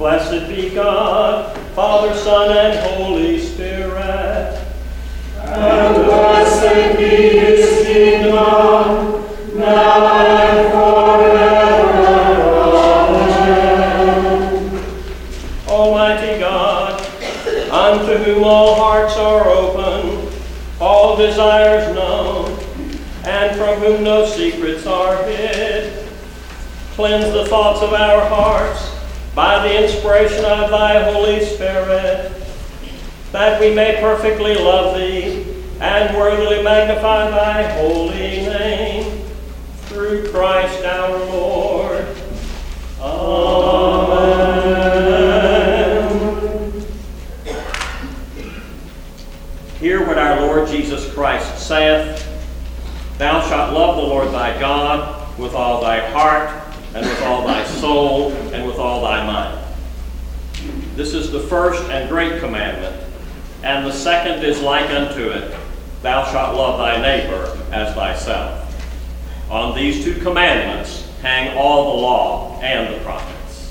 Blessed be God, Father, Son, and Holy Spirit. And blessed be his kingdom, now and forever. Amen. Almighty God, unto whom all hearts are open, all desires known, and from whom no secrets are hid, cleanse the thoughts of our hearts by the inspiration of thy Holy Spirit, that we may perfectly love thee and worthily magnify thy holy name, through Christ our Lord. Amen. Hear what our Lord Jesus Christ saith: Thou shalt love the Lord thy God with all thy heart, and with all thy soul, and with all thy mind. This is the first and great commandment, and the second is like unto it: Thou shalt love thy neighbor as thyself. On these two commandments hang all the law and the prophets.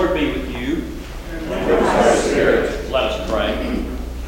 Lord be with you. And with thy spirit. Let us pray.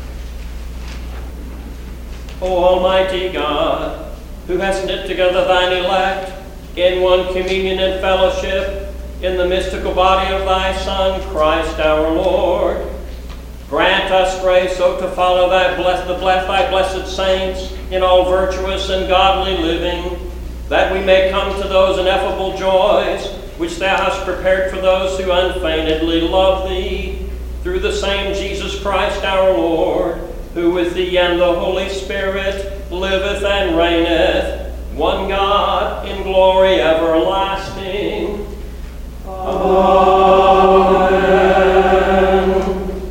O Almighty God, who hast knit together thine elect in one communion and fellowship in the mystical body of thy Son, Christ our Lord, grant us grace so to follow thy blessed saints in all virtuous and godly living, that we may come to those ineffable joys which thou hast prepared for those who unfeignedly love thee, through the same Jesus Christ our Lord, who with thee and the Holy Spirit liveth and reigneth, one God, in glory everlasting. Amen.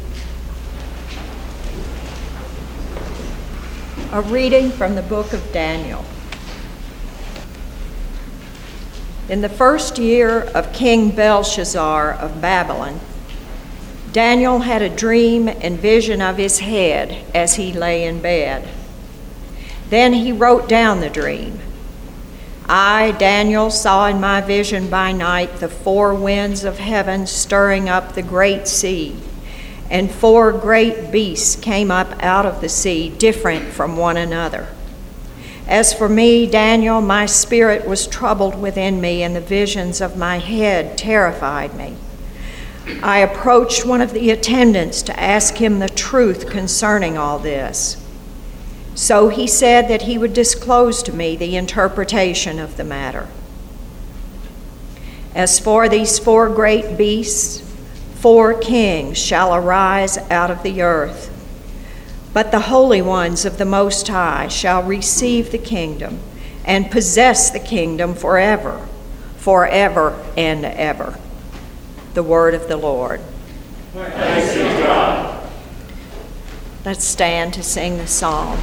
A reading from the book of Daniel. In the first year of King Belshazzar of Babylon, Daniel had a dream and vision of his head as he lay in bed. Then he wrote down the dream. I, Daniel, saw in my vision by night the 4 winds of heaven stirring up the great sea, and 4 great beasts came up out of the sea, different from one another. As for me, Daniel, my spirit was troubled within me, and the visions of my head terrified me. I approached one of the attendants to ask him the truth concerning all this. So he said that he would disclose to me the interpretation of the matter. As for these 4 great beasts, 4 kings shall arise out of the earth. But the holy ones of the Most High shall receive the kingdom and possess the kingdom forever, forever and ever. The word of the Lord. Thanks be to God. Let's stand to sing the psalm.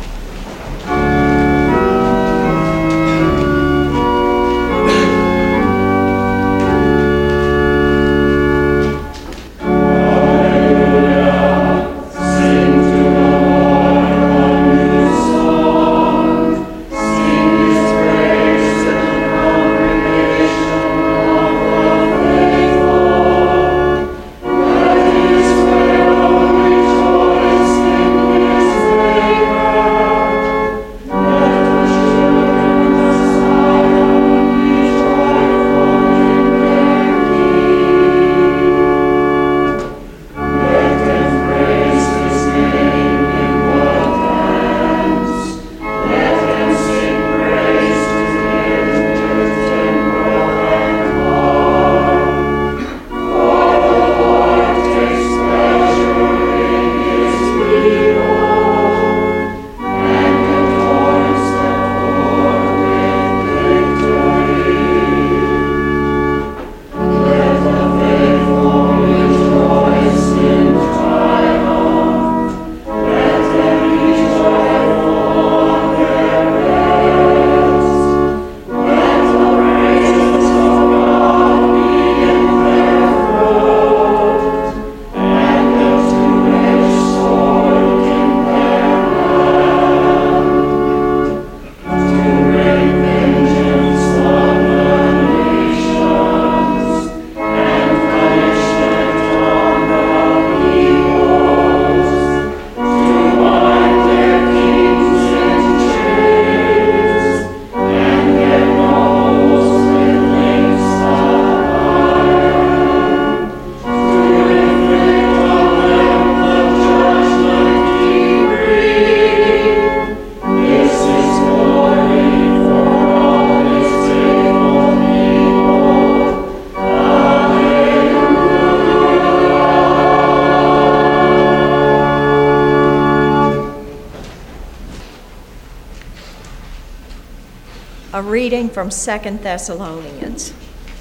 A reading from 2 Thessalonians.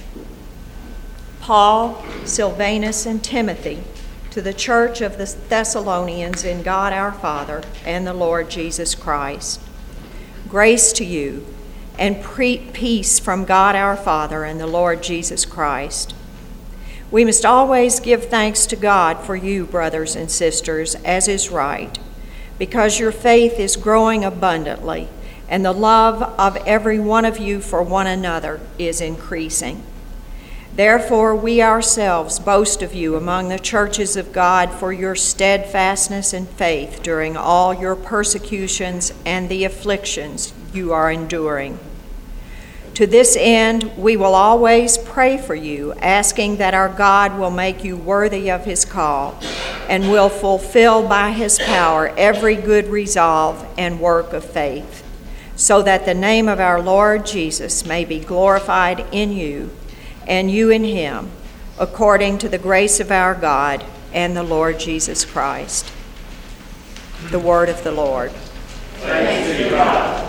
Paul, Silvanus, and Timothy, to the church of the Thessalonians in God our Father and the Lord Jesus Christ. Grace to you, and peace from God our Father and the Lord Jesus Christ. We must always give thanks to God for you, brothers and sisters, as is right, because your faith is growing abundantly, and the love of every one of you for one another is increasing. Therefore, we ourselves boast of you among the churches of God for your steadfastness and faith during all your persecutions and the afflictions you are enduring. To this end, we will always pray for you, asking that our God will make you worthy of his call and will fulfill by his power every good resolve and work of faith, so that the name of our Lord Jesus may be glorified in you and you in him, according to the grace of our God and the Lord Jesus Christ. The word of the Lord. Thanks be to God.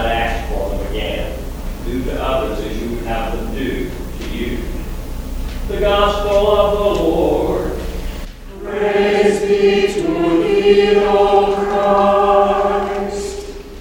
Do to others as you would have them do to you. The Gospel of the Lord. Praise be to thee, O Christ.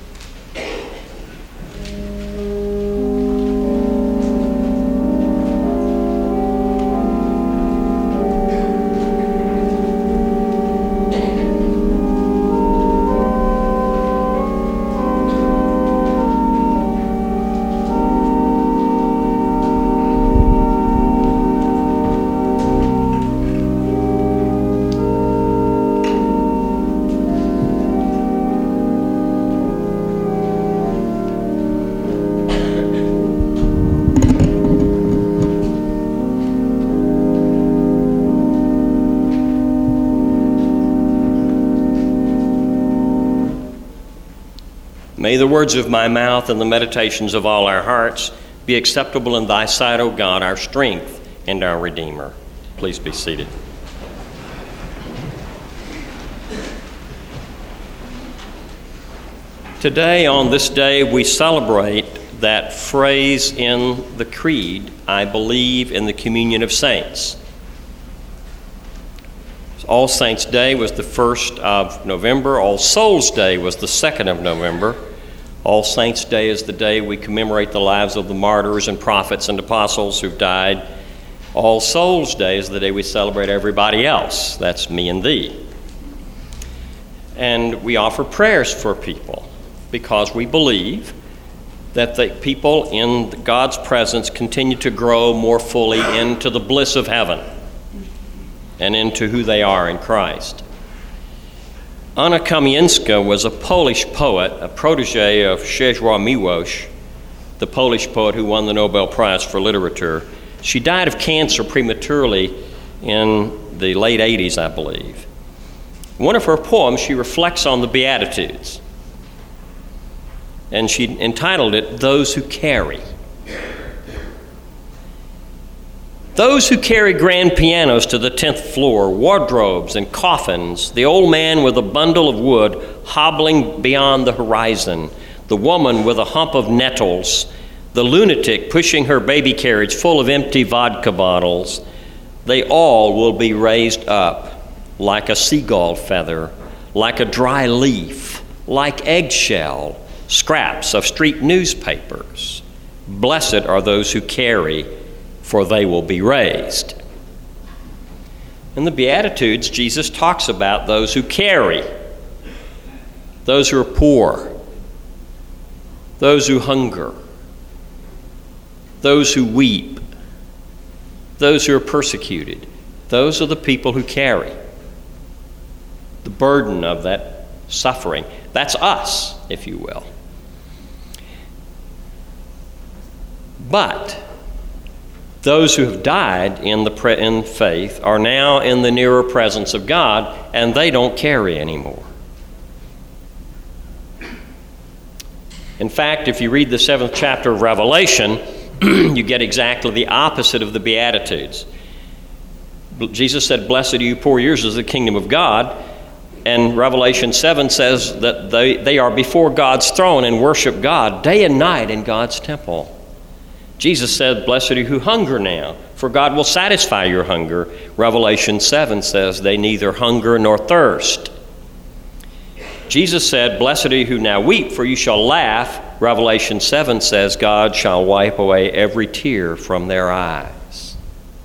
May the words of my mouth and the meditations of all our hearts be acceptable in thy sight, O God, our strength and our Redeemer. Please be seated. Today, on this day, we celebrate that phrase in the Creed, I believe in the communion of saints. All Saints' Day was the 1st of November. All Souls' Day was the 2nd of November. All Saints' Day is the day we commemorate the lives of the martyrs and prophets and apostles who've died. All Souls' Day is the day we celebrate everybody else. That's me and thee. And we offer prayers for people because we believe that the people in God's presence continue to grow more fully into the bliss of heaven and into who they are in Christ. Anna Kamińska was a Polish poet, a protege of Czesław Miłosz, the Polish poet who won the Nobel Prize for Literature. She died of cancer prematurely in the late 80s, I believe. One of her poems, she reflects on the Beatitudes, and she entitled it, Those Who Carry. Those who carry grand pianos to the 10th floor, wardrobes and coffins, the old man with a bundle of wood hobbling beyond the horizon, the woman with a hump of nettles, the lunatic pushing her baby carriage full of empty vodka bottles, they all will be raised up like a seagull feather, like a dry leaf, like eggshell, scraps of street newspapers. Blessed are those who carry, for they will be raised. In the Beatitudes, Jesus talks about those who carry, those who are poor, those who hunger, those who weep, those who are persecuted. Those are the people who carry the burden of that suffering. That's us, if you will. But those who have died in faith are now in the nearer presence of God, and they don't carry anymore. In fact, if you read the 7th chapter of Revelation, you get exactly the opposite of the Beatitudes. Jesus said, "Blessed are you poor, yours is the kingdom of God." And Revelation 7 says that they are before God's throne and worship God day and night in God's temple. Jesus said, "Blessed are you who hunger now, for God will satisfy your hunger." Revelation 7 says they neither hunger nor thirst. Jesus said, "Blessed are you who now weep, for you shall laugh." Revelation 7 says God shall wipe away every tear from their eyes.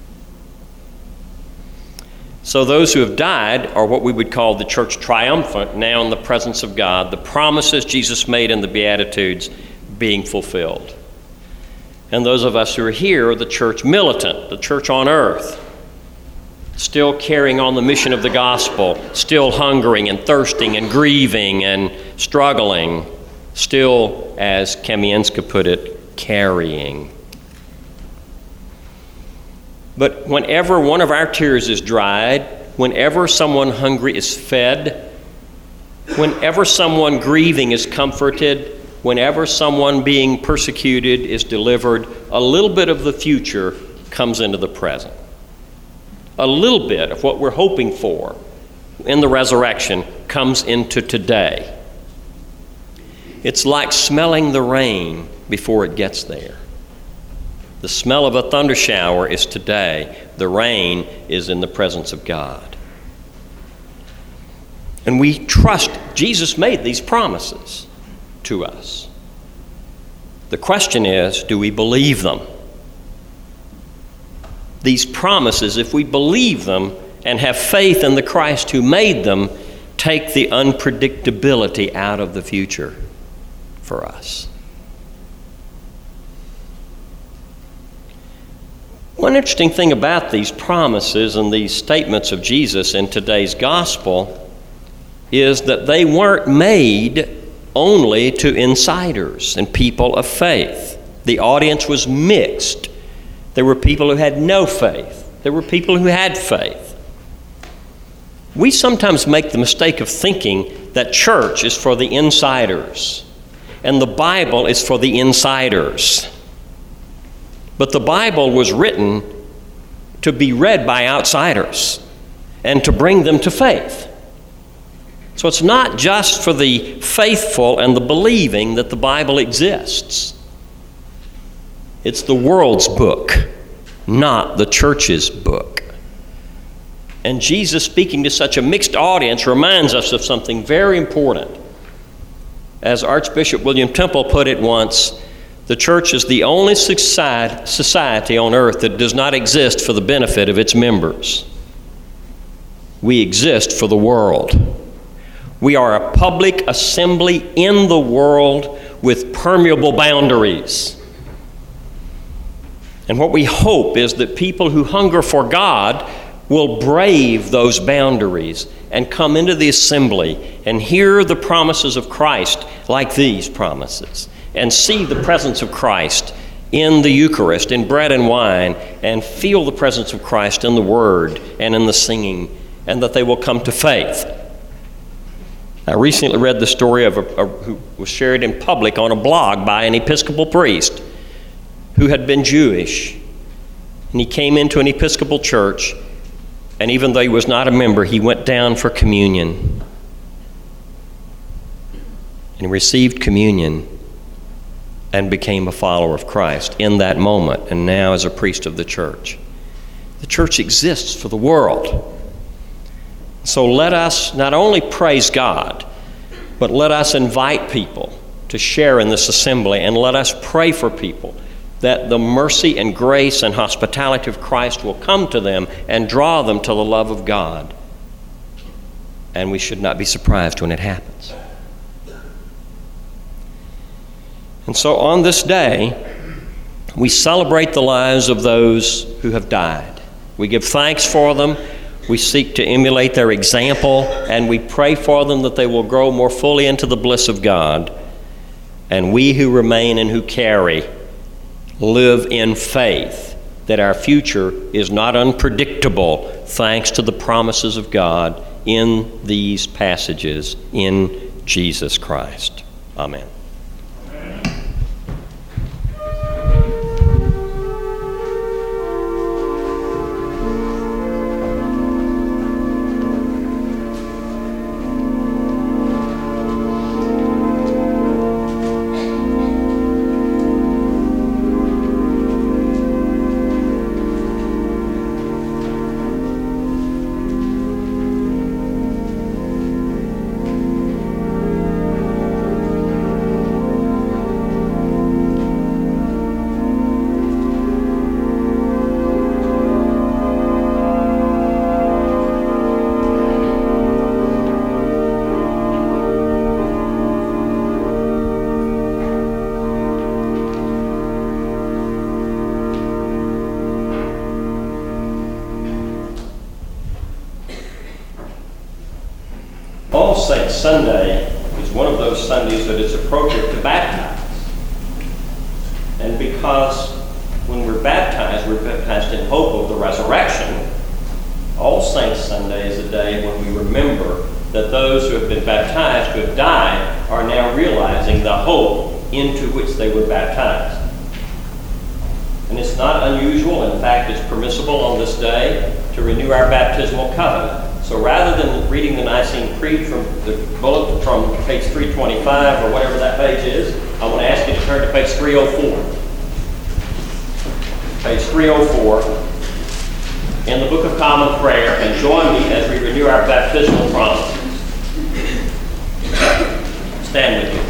So those who have died are what we would call the church triumphant, now in the presence of God, the promises Jesus made in the Beatitudes being fulfilled. And those of us who are here are the church militant, the church on earth, still carrying on the mission of the gospel, still hungering and thirsting and grieving and struggling, still, as Kamińska put it, carrying. But whenever one of our tears is dried, whenever someone hungry is fed, whenever someone grieving is comforted, whenever someone being persecuted is delivered, a little bit of the future comes into the present. A little bit of what we're hoping for in the resurrection comes into today. It's like smelling the rain before it gets there. The smell of a thunder shower is today. The rain is in the presence of God. And we trust Jesus made these promises to us. The question is, do we believe them? These promises, if we believe them and have faith in the Christ who made them, take the unpredictability out of the future for us. One interesting thing about these promises and these statements of Jesus in today's gospel is that they weren't made only to insiders and people of faith. The audience was mixed. There were people who had no faith. There were people who had faith. We sometimes make the mistake of thinking that church is for the insiders and the Bible is for the insiders. But the Bible was written to be read by outsiders and to bring them to faith. So it's not just for the faithful and the believing that the Bible exists. It's the world's book, not the church's book. And Jesus, speaking to such a mixed audience, reminds us of something very important. As Archbishop William Temple put it once, the church is the only society on earth that does not exist for the benefit of its members. We exist for the world. We are a public assembly in the world with permeable boundaries. And what we hope is that people who hunger for God will brave those boundaries and come into the assembly and hear the promises of Christ like these promises, and see the presence of Christ in the Eucharist, in bread and wine, and feel the presence of Christ in the Word and in the singing, and that they will come to faith. I recently read the story of who was shared in public on a blog by an Episcopal priest who had been Jewish. And he came into an Episcopal church, and even though he was not a member, he went down for communion. And he received communion and became a follower of Christ in that moment, and now is a priest of the church. The church exists for the world. So let us not only praise God, but let us invite people to share in this assembly, and let us pray for people that the mercy and grace and hospitality of Christ will come to them and draw them to the love of God. And we should not be surprised when it happens. And so on this day, we celebrate the lives of those who have died. We give thanks for them. We seek to emulate their example, and we pray for them that they will grow more fully into the bliss of God. And we who remain and who carry live in faith that our future is not unpredictable thanks to the promises of God in these passages in Jesus Christ. Amen. All Saints Sunday is one of those Sundays that it's appropriate to baptize. And because when we're baptized in hope of the resurrection, All Saints Sunday is a day when we remember that those who have been baptized, who have died, are now realizing the hope into which they were baptized. And it's not unusual, in fact, it's permissible on this day to renew our baptismal covenant. So rather than reading the Nicene Creed from the bulletin from page 325 or whatever that page is, I want to ask you to turn to page 304. page 304 in the Book of Common Prayer, and join me as we renew our baptismal promises. Stand with me,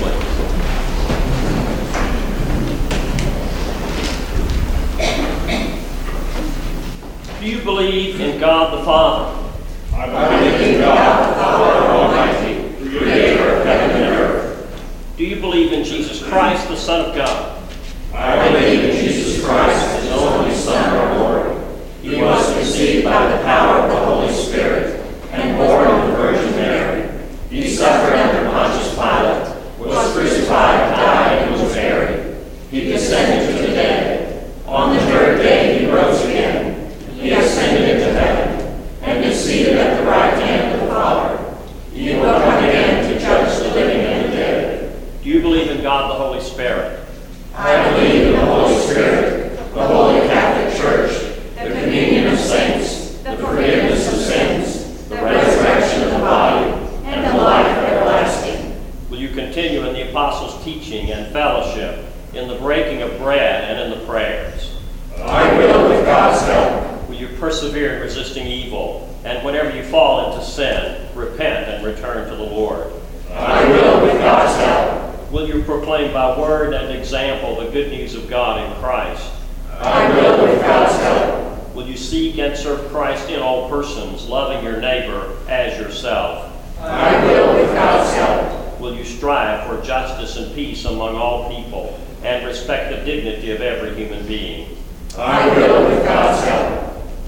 please. Do you believe in God the Father? I believe in God the Father Almighty, creator of heaven and earth. Do you believe in Jesus Christ, the Son of God? I believe in Jesus Christ, his only Son, our Lord. He was conceived by the power of the Holy Spirit and born of the Virgin Mary. He suffered under Pontius Pilate, was crucified, died, and was buried. He descended to the dead. On the third day he rose again. He ascended into heaven and is seated at the right hand of the Father. He will come again to judge the living and the dead. Do you believe in God the Holy Spirit? I believe in the Holy Spirit, the Holy Catholic Church, the communion of saints, the forgiveness of sins, the resurrection of the body, and the life everlasting. Will you continue in the apostles' teaching and fellowship, in the breaking of bread and in the prayers? I will with God's help. Will you persevere in resisting evil, and whenever you fall into sin, repent and return to the Lord? I will with God's help. Will you proclaim by word and example the good news of God in Christ? I will with God's help. Will you seek and serve Christ in all persons, loving your neighbor as yourself? I will with God's help. Will you strive for justice and peace among all people, and respect the dignity of every human being? I will with God's help.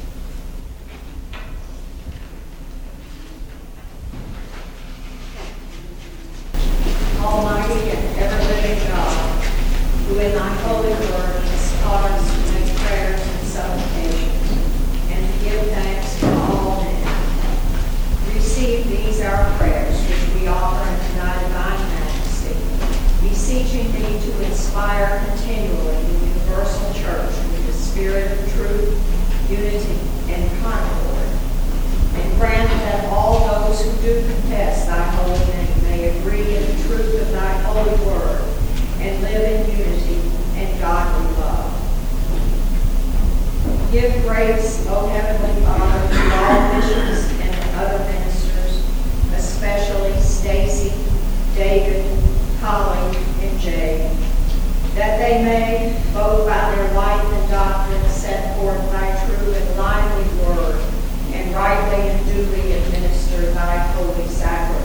Almighty and ever-living God, who in thy holy word has taught us to make prayers and supplications, and to give thanks to all men, receive these our prayers, which we offer unto thy divine majesty, beseeching thee to inspire continually the universal church with the spirit of truth, unity, and concord, and grant that all those who do confess thy holy name may agree in the truth of thy holy word, and live in unity and godly love. Give grace, O Heavenly Father, to all bishops and other ministers, especially Stacy, David, Holly, and Jay, that they may, both by their life and doctrine, set forth thy true and lively word, and rightly and duly administer thy holy sacraments.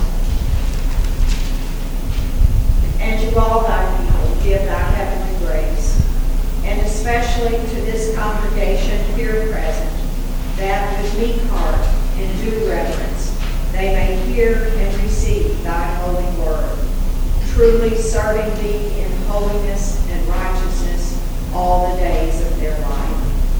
And to all thy people give thy heavenly grace, and especially to this congregation here present, that with meek heart and due reverence they may hear and receive thy holy word, truly serving thee in holiness and righteousness all the days of their life.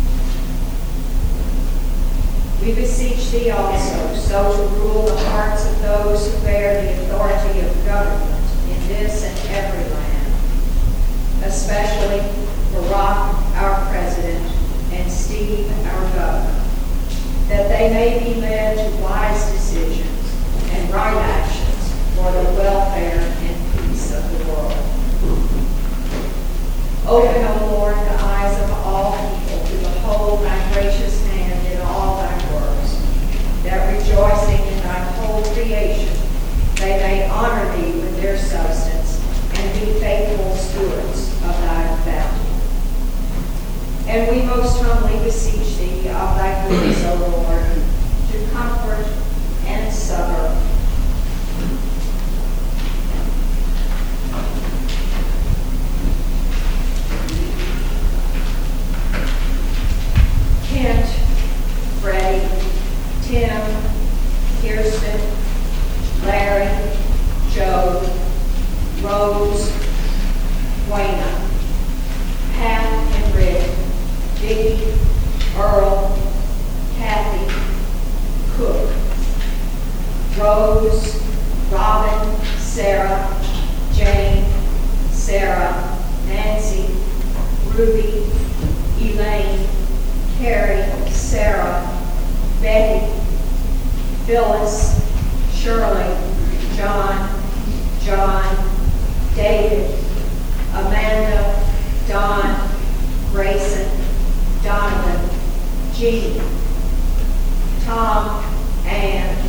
We beseech thee also so to rule the hearts of those who bear the authority of government in this and every land, especially Barack, our president, and Steve, our governor, that they may be led to wise decisions and right actions for the welfare and peace of the world. Open, O Lord, the eyes of all people to behold thy gracious hand in all thy works, that rejoicing in thy whole creation, they may honor thee with their substance and be faithful stewards of thy bounty. And we most humbly beseech thee of thy goodness, O Lord, to comfort and succor Kent, Freddie, Tim, Kirsten, Larry, Joe, Rose, Wayna, Pat and Rick, Vicki, Earl, Kathy, Cook, Rose, Robin, Sarah, Jane, Sarah, Nancy, Ruby, Elaine, Carrie, Sarah, Betty, Phyllis, Shirley, John, David, Amanda, Don, Grayson, Donovan, Jean, Tom, and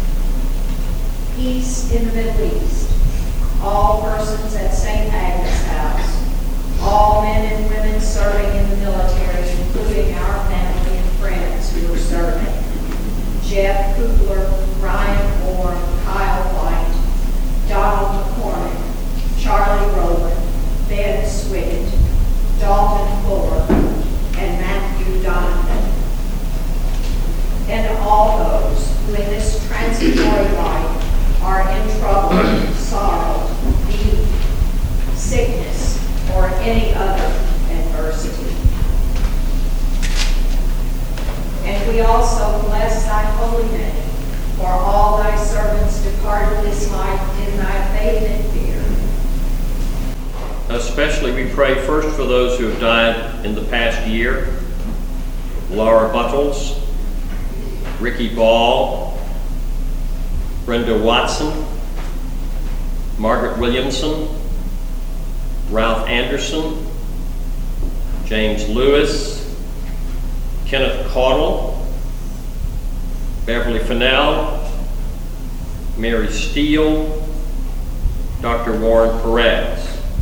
peace in the Middle East. All persons at St. Agnes House, all men and women serving in the military, including our family and friends who are serving. Jeff Kugler, Ryan Moore, Kyle White, Donald McCormick, Charlie Rowland, Ben Swiggett, Dalton Fuller, and Matthew Donovan. And all those who in this transitory life are in trouble, sorrow, need, sickness, or any other adversity. And we also bless thy holy name for all thy servants departed this life in thy faith and fear. Especially we pray first for those who have died in the past year. Laura Buttles, Ricky Ball, Brenda Watson, Margaret Williamson, Ralph Anderson, James Lewis, Kenneth Caudle, Beverly Fennell, Mary Steele, Dr. Warren Perez.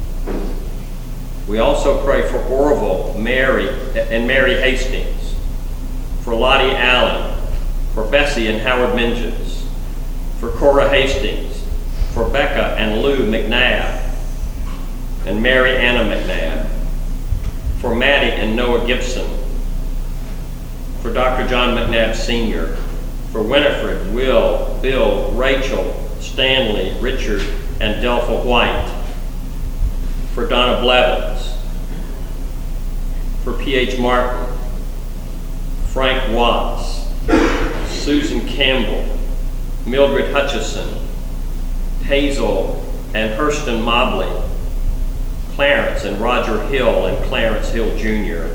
We also pray for Orville, Mary Hastings, for Lottie Allen, for Bessie and Howard Minges, for Cora Hastings, for Becca and Lou McNabb, and Mary Anna McNabb, for Maddie and Noah Gibson, for Dr. John McNabb Sr., for Winifred, Will, Bill, Rachel, Stanley, Richard, and Delpha White, for Donna Blevins, for P.H. Martin, Frank Watts, Susan Campbell, Mildred Hutchison, Hazel and Hurston Mobley, Clarence and Roger Hill and Clarence Hill Jr.,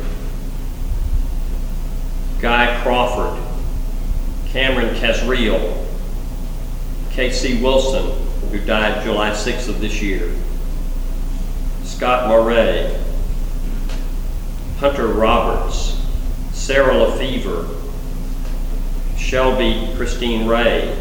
Guy Crawford, Cameron Casriel, Casey Wilson, who died July 6th of this year, Scott Moray, Hunter Roberts, Sarah Lefevre, Shelby Christine Ray,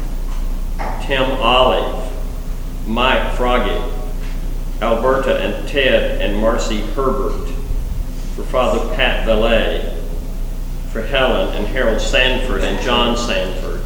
Tim Olive, Mike Froggy, Alberta and Ted and Marcy Herbert, for Father Pat Valet, for Helen and Harold Sanford and John Sanford,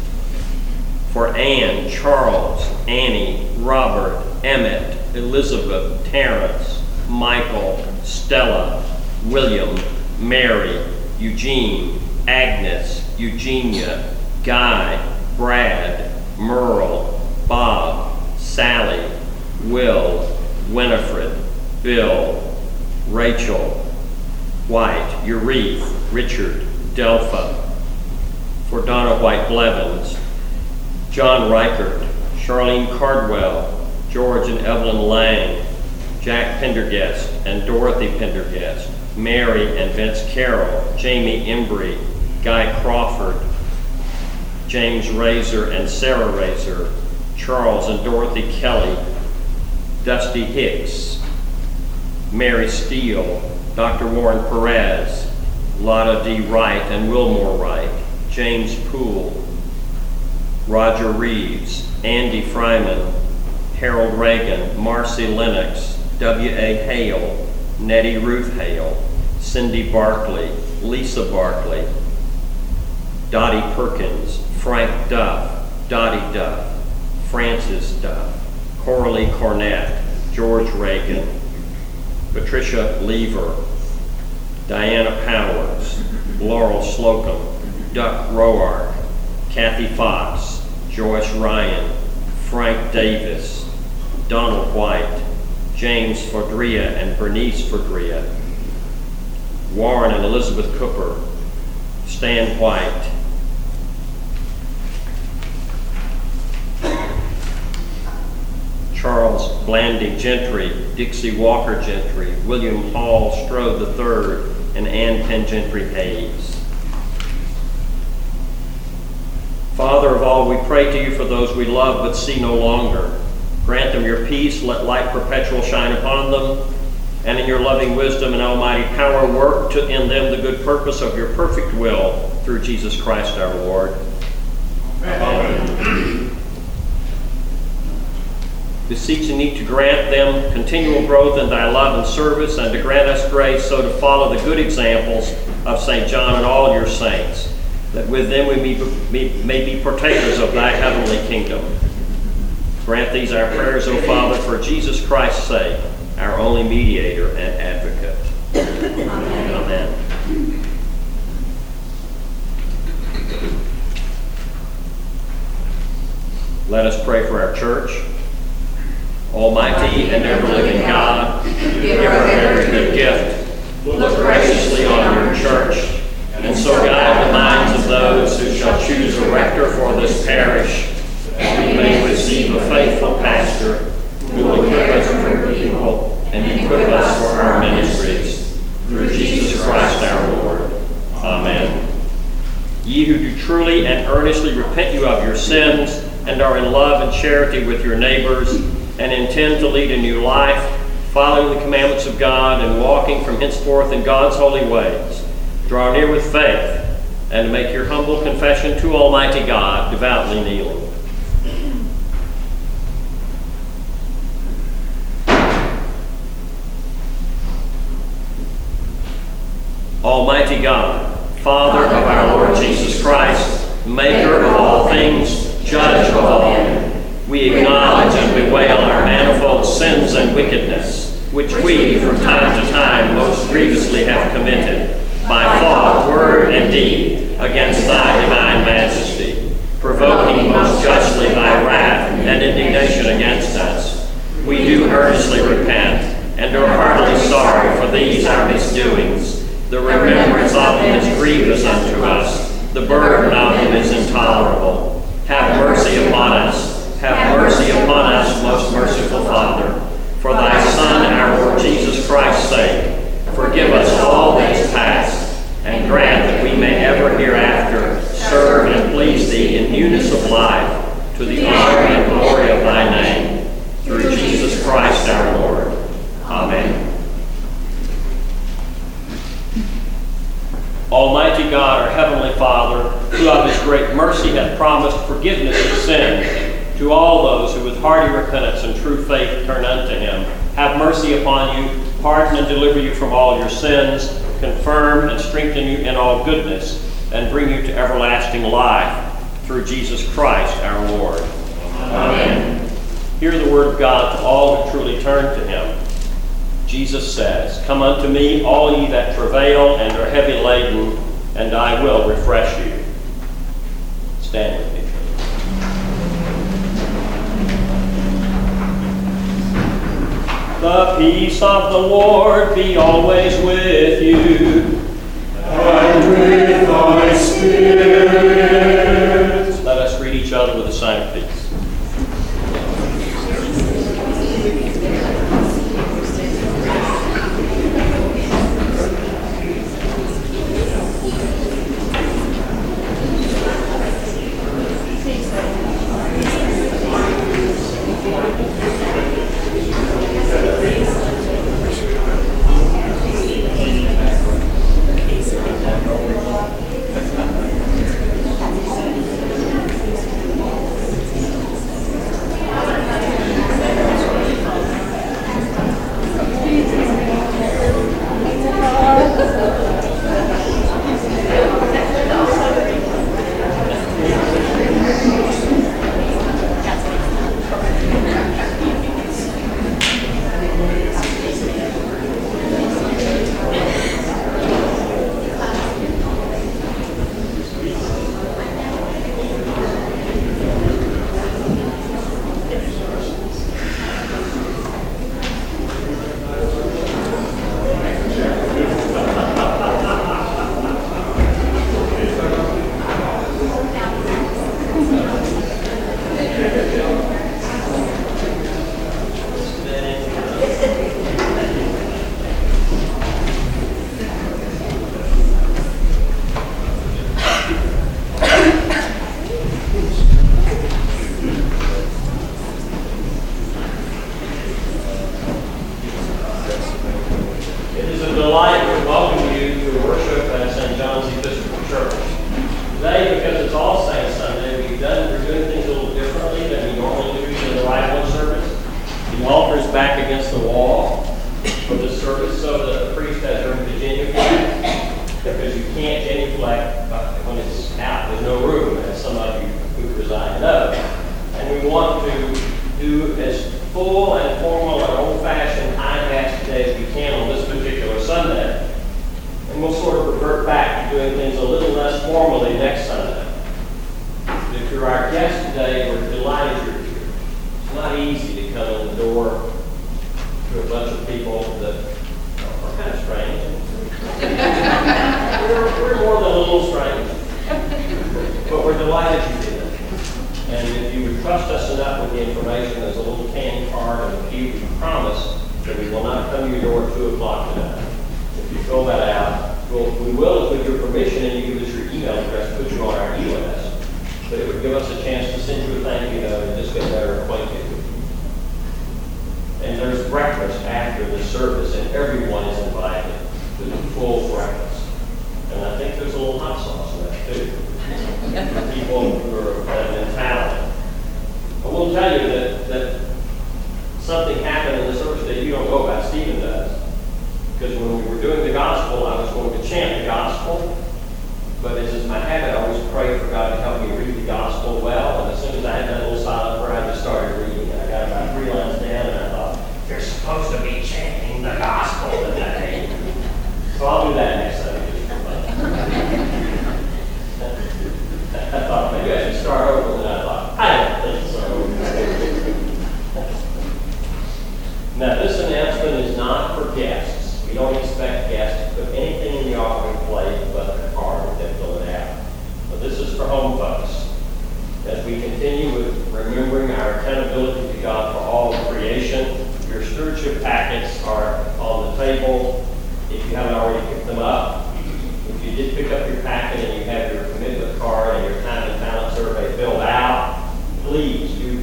for Anne, Charles, Annie, Robert, Emmett, Elizabeth, Terrence, Michael, Stella, William, Mary, Eugene, Agnes, Eugenia, Guy, Brad, Merle, Bob, Sally, Will, Winifred, Bill, Rachel, White, Ureth, Richard, Delpha, for Donna White Blevins, John Reichert, Charlene Cardwell, George and Evelyn Lang, Jack Pendergast and Dorothy Pendergast, Mary and Vince Carroll, Jamie Embry, Guy Crawford, James Razor and Sarah Razor, Charles and Dorothy Kelly, Dusty Hicks, Mary Steele, Dr. Warren Perez, Lotta D. Wright and Wilmore Wright, James Poole, Roger Reeves, Andy Fryman, Harold Reagan, Marcy Lennox, W.A. Hale, Nettie Ruth Hale, Cindy Barkley, Lisa Barkley, Dottie Perkins, Frank Duff, Dottie Duff, Francis Duff, Coralie Cornett, George Reagan, Patricia Lever, Diana Powers, Laurel Slocum, Duck Roark, Kathy Fox, Joyce Ryan, Frank Davis, Donald White, James Fordria and Bernice Fordria, Warren and Elizabeth Cooper, Stan White, Charles Blandy Gentry, Dixie Walker Gentry, William Hall Strode III, and Ann Penn Gentry Hayes. Father of all, we pray to you for those we love but see no longer. Grant them your peace, let light perpetual shine upon them, and in your loving wisdom and almighty power work in them the good purpose of your perfect will, through Jesus Christ our Lord. Amen. Beseeching thee to grant them continual growth in thy love and service, and to grant us grace so to follow the good examples of St. John and all your saints, that with them we may be partakers of thy heavenly kingdom. Grant these our prayers, O Father, for Jesus Christ's sake, our only mediator and advocate. Amen. Amen. Let us pray for our church. Almighty and ever-living God, giver of every good gift, look graciously on your church, and so guide the minds of those who shall choose a rector for this parish, that we may receive a faithful pastor who will equip us for people and equip us for our ministries. Through Jesus Christ our Lord. Amen. Ye who do truly and earnestly repent you of your sins, and are in love and charity with your neighbors, and intend to lead a new life, following the commandments of God and walking from henceforth in God's holy ways, draw near with faith, and make your humble confession to Almighty God, devoutly kneeling. Almighty God, Father of our Lord Jesus Christ, maker of all things, judge of all men, we acknowledge and bewail our manifold sins and wickedness, which we from time to time most grievously have committed, by thought, word, and deed, against thy divine majesty, provoking most justly thy wrath and indignation against us. We do earnestly repent, and are heartily sorry for these our misdoings. The remembrance of them is grievous unto us, the burden of them is intolerable. Have mercy upon us. Have mercy upon us, most merciful Father, for thy Son, our Lord Jesus Christ's sake. Forgive us all things past, and grant that we may ever hereafter serve and please thee in newness of life, to the honor and glory of thy name, through Jesus Christ our Lord. Amen. Almighty God, our heavenly Father, who of his great mercy hath promised forgiveness of sins to all those who with hearty repentance and true faith turn unto him, have mercy upon you, pardon and deliver you from all your sins, confirm and strengthen you in all goodness, and bring you to everlasting life, through Jesus Christ our Lord. Amen. Hear the word of God to all who truly turn to him. Jesus says, "Come unto me, all ye that travail and are heavy laden, and I will refresh you." Stand with me. The peace of the Lord be always with you. And with thy spirit. Let us greet each other with a sign of peace. I know. And we want to do as full and formal and old-fashioned high mass today as we can on this particular Sunday. And we'll sort of revert back to doing things a little less formally next Sunday. If you're our guest today, we're delighted you're here. It's not easy to come in the door to a bunch of people that are kind of strange. we're more than a little strange. But we're delighted you did. And if you would trust us enough with the information, there's a little can card on the pew. We promise that we will not come to your door at 2 o'clock tonight. If you fill that out, we will, with your permission, and you give us your email address, put you on our e-list. But it would give us a chance to send you a thank you note and just get better acquainted with you. And there's breakfast after the service, and everyone is invited to the full breakfast. And I think there's a little hot sauce in that, too. For people who are of that mentality. I will tell you that something happened in the service that you don't know about, Stephen does. Because when we were doing the gospel, I was going to chant the gospel. But as is my habit, I always pray for God to help me read the gospel well. And as soon as I had that little silent prayer, I just started reading. And I got about 3 lines down, and I thought, you're supposed to be chanting the gospel today. So I'll do that next Sunday. I thought maybe I should start over, and I thought, I don't think so. Now, this announcement is not for guests. We don't expect guests to put anything in the offering plate but a card and then fill it out. But this is for home folks. As we continue with remembering our accountability to God for all of creation, your stewardship packets are on the table. If you haven't already picked them up, if you did pick up your packet and you have your commitment card and your time and talent survey filled out, please do.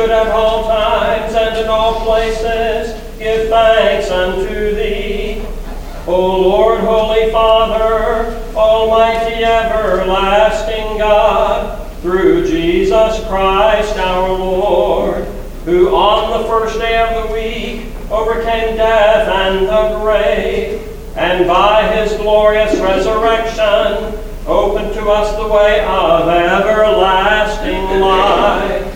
should at all times and in all places give thanks unto thee, O Lord, Holy Father, Almighty everlasting God, through Jesus Christ our Lord, who on the first day of the week overcame death and the grave, and by his glorious resurrection opened to us the way of everlasting life.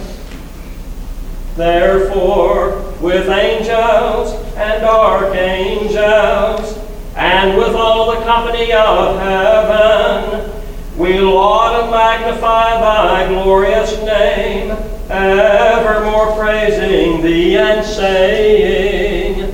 Therefore, with angels and archangels, and with all the company of heaven, we laud and magnify thy glorious name, evermore praising thee and saying,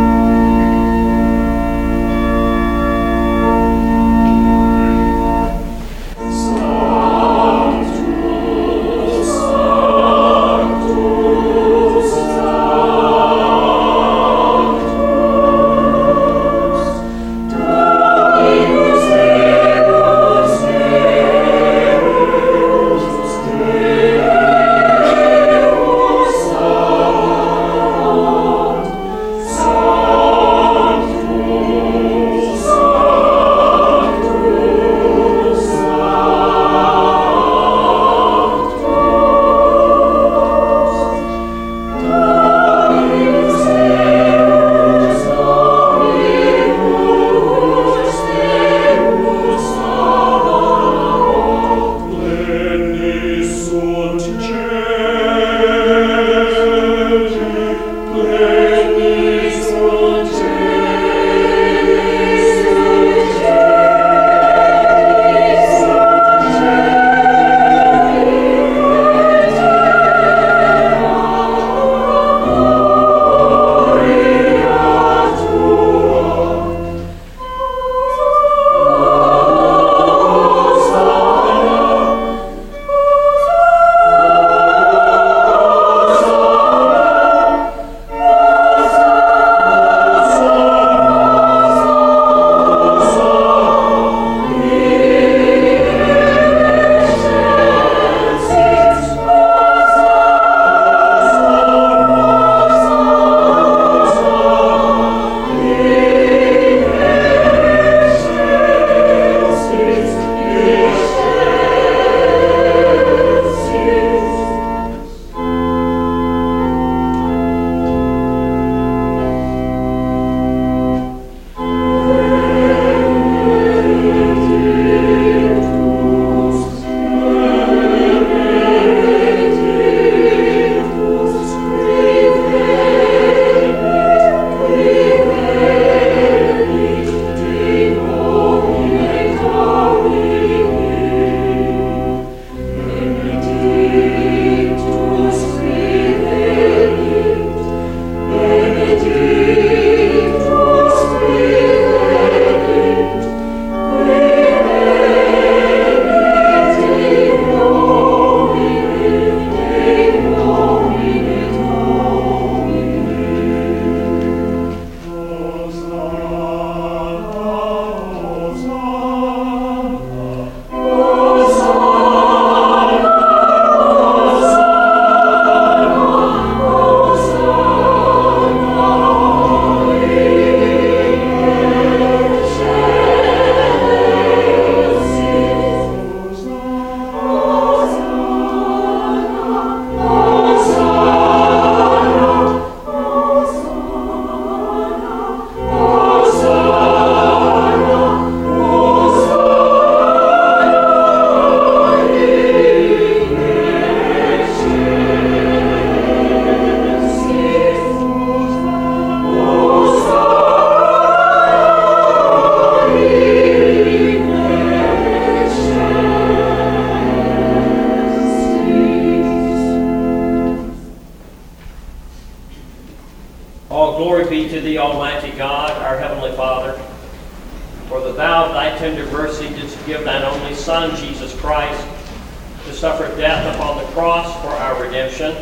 tender mercy didst give thine only Son, Jesus Christ, to suffer death upon the cross for our redemption,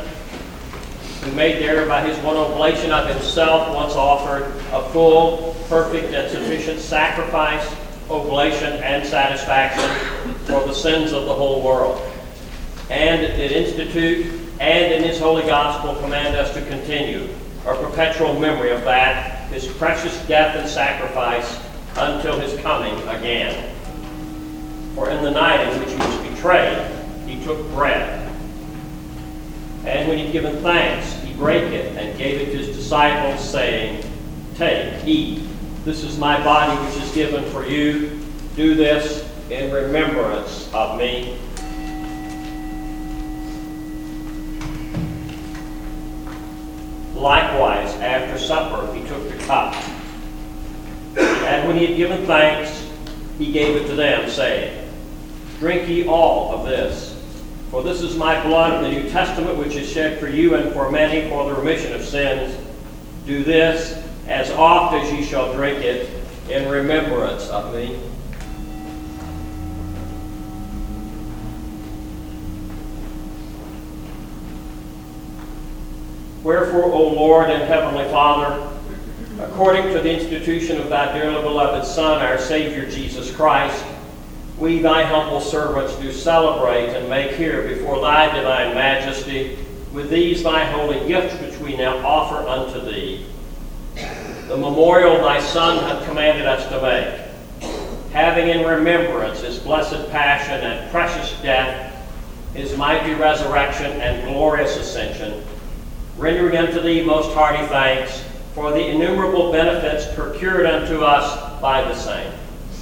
who made there by his one oblation of himself once offered a full, perfect, and sufficient sacrifice, oblation, and satisfaction for the sins of the whole world, and did institute and in his holy gospel command us to continue our perpetual memory of that, his precious death and sacrifice, until his coming again. For in the night in which he was betrayed, he took bread. And when he'd given thanks, he brake it and gave it to his disciples, saying, "Take, eat. This is my body which is given for you. Do this in remembrance of me." Likewise, after supper, he took the cup. And when he had given thanks, he gave it to them, saying, "Drink ye all of this, for this is my blood of the New Testament, which is shed for you and for many for the remission of sins. Do this as oft as ye shall drink it in remembrance of me." Wherefore, O Lord and Heavenly Father, according to the institution of thy dearly beloved Son, our Savior Jesus Christ, we, thy humble servants, do celebrate and make here before thy divine majesty with these thy holy gifts which we now offer unto thee. The memorial thy Son hath commanded us to make, having in remembrance his blessed passion and precious death, his mighty resurrection and glorious ascension, rendering unto thee most hearty thanks for the innumerable benefits procured unto us by the same.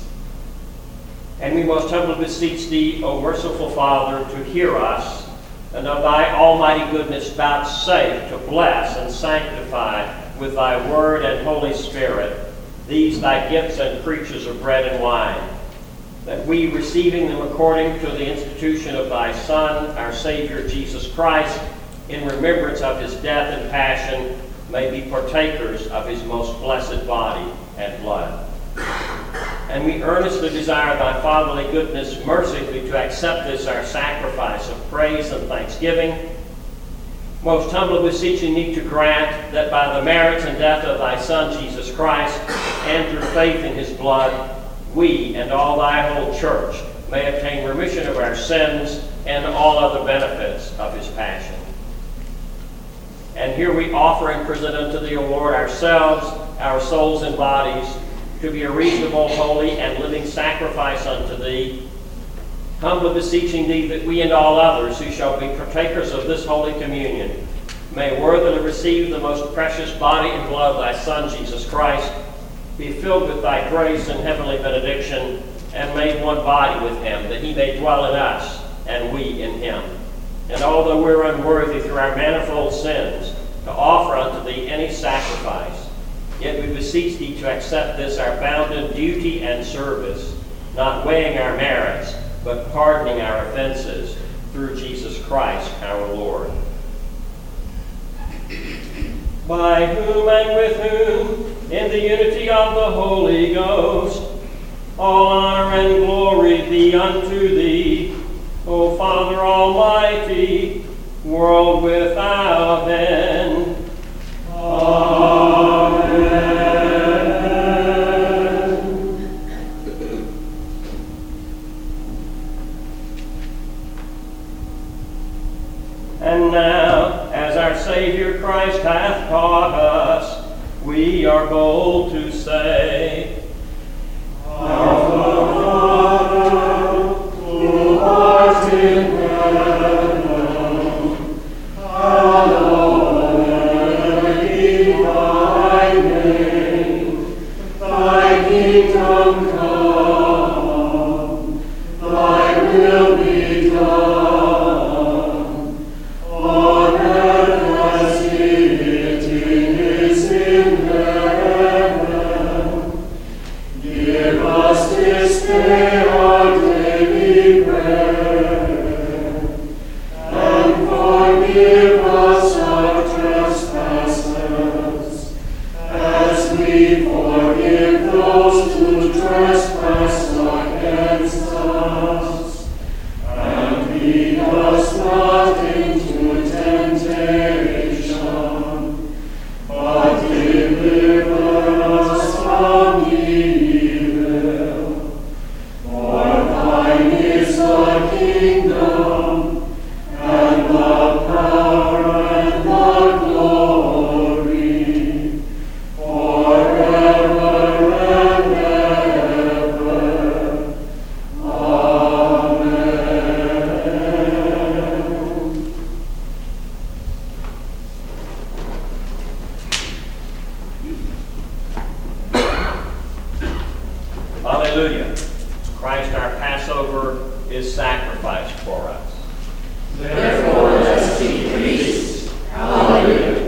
And we most humbly beseech thee, O merciful Father, to hear us, and of thy almighty goodness vouchsafe to bless and sanctify with thy word and Holy Spirit these thy gifts and creatures of bread and wine, that we, receiving them according to the institution of thy Son, our Savior Jesus Christ, in remembrance of his death and passion, may be partakers of his most blessed body and blood. And we earnestly desire thy fatherly goodness mercifully to accept this our sacrifice of praise and thanksgiving, most humbly beseeching thee to grant that by the merits and death of thy Son Jesus Christ, and through faith in his blood, we and all thy whole church may obtain remission of our sins and all other benefits of his passion. And here we offer and present unto thee, O Lord, ourselves, our souls and bodies, to be a reasonable, holy, and living sacrifice unto thee, humbly beseeching thee that we and all others who shall be partakers of this holy communion may worthily receive the most precious body and blood of thy Son, Jesus Christ, be filled with thy grace and heavenly benediction, and made one body with him, that he may dwell in us, and we in him. And although we're unworthy through our manifold sins to offer unto thee any sacrifice, yet we beseech thee to accept this our bounden duty and service, not weighing our merits, but pardoning our offenses through Jesus Christ our Lord. By whom and with whom, in the unity of the Holy Ghost, all honor and glory be unto thee, O Father Almighty, world without end. Amen. And now, as our Savior Christ hath taught us, we are bold to say, Our Father, who art in heaven, hallowed be thy name. Thy kingdom come, thy will be done, on earth as it is in heaven. Give us this day our daily bread, and forgive us our trespasses, as we forgive those who trespass against us. And lead us not into temptation, but deliver us from evil. For thine is the kingdom, and the power, Christ our Passover is sacrificed for us. Therefore, let us be priests. Hallelujah.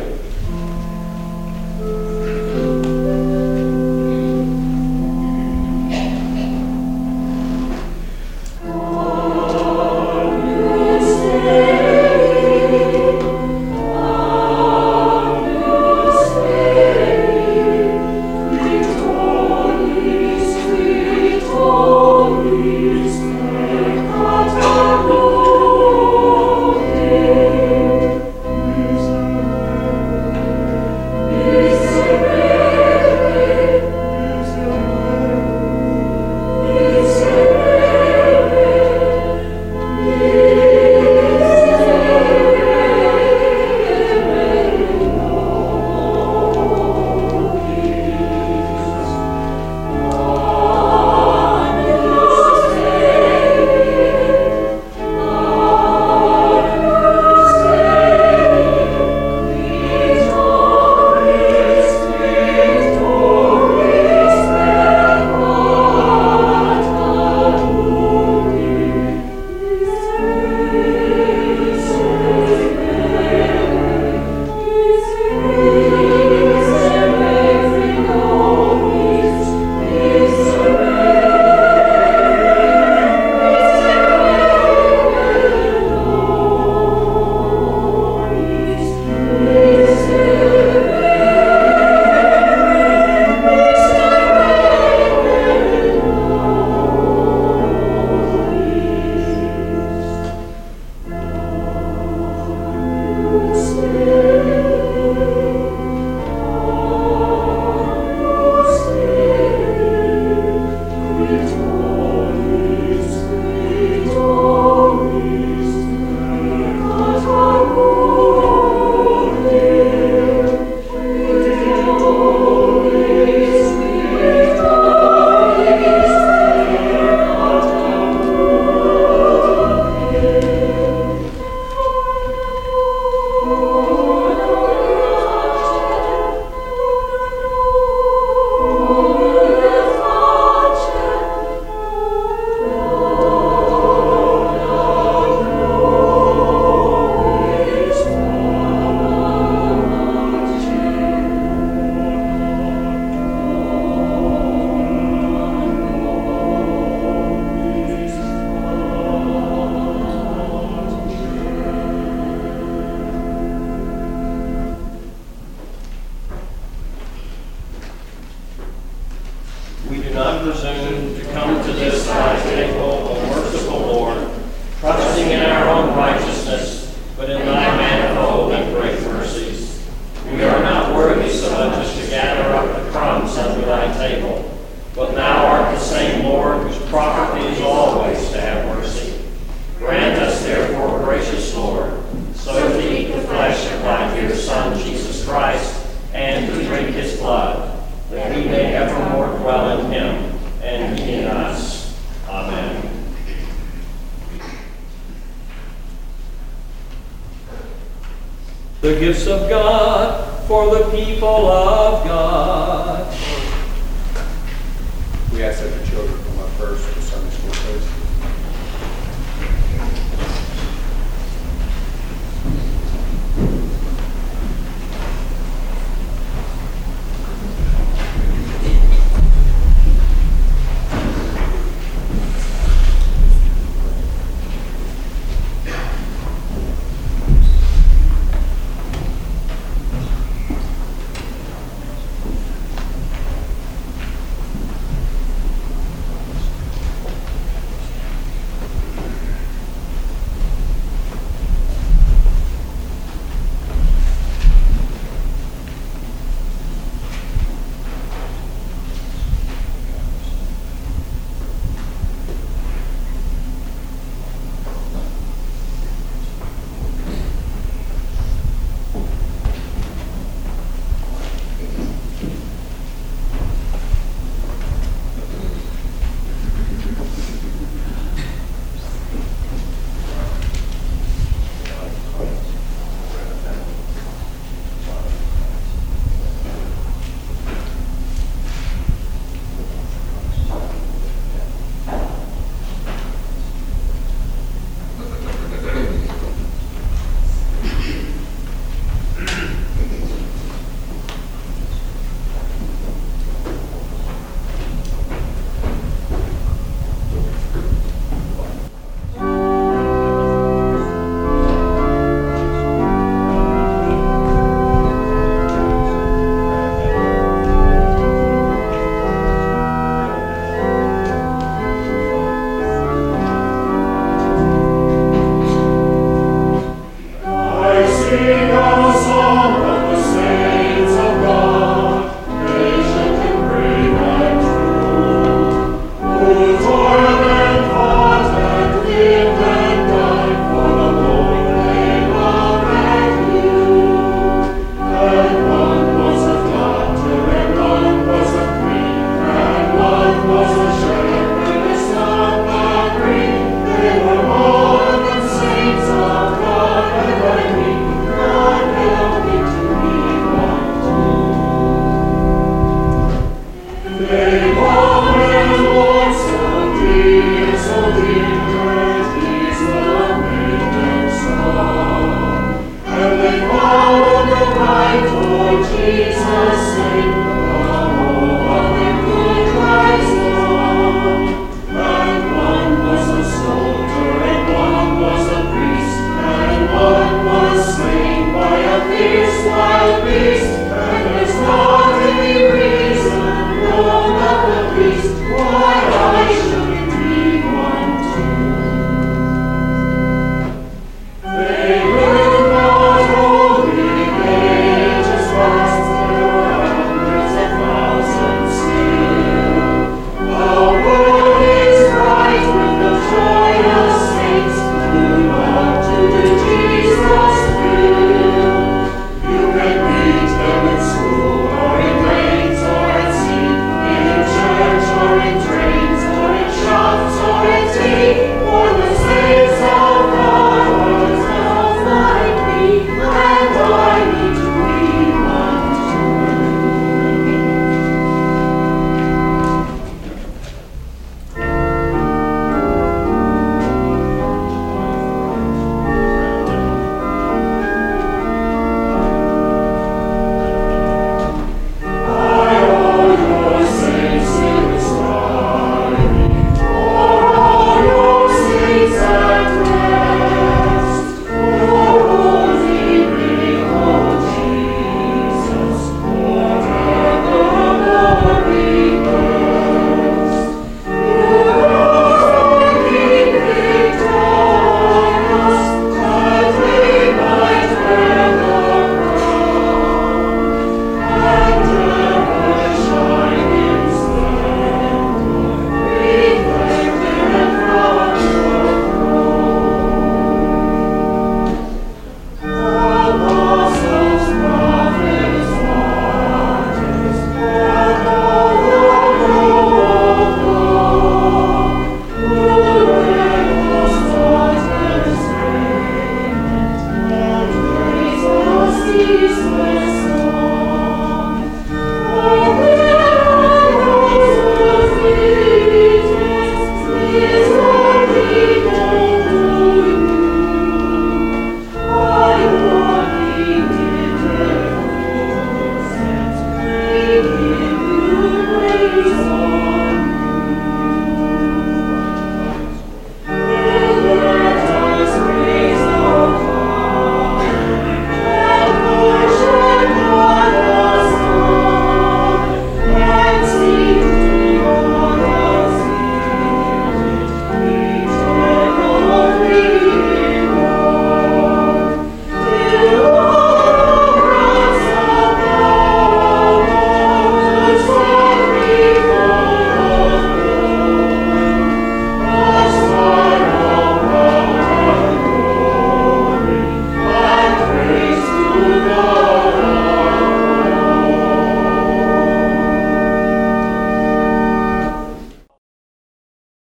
We do not presume to come to this thy table, O merciful Lord, trusting in our own righteousness, but in thy manifold and great mercies. We are not worthy so much as to gather up the crumbs under thy table, but thou art the same Lord whose property is always to have mercy. Grant us therefore, gracious Lord, so to eat the flesh of thy dear Son, Jesus Christ, and to drink his blood, that we may evermore dwell in him, and he in us. Amen. The gifts of God for the people of God. We ask that the children come up first for Sunday school, please.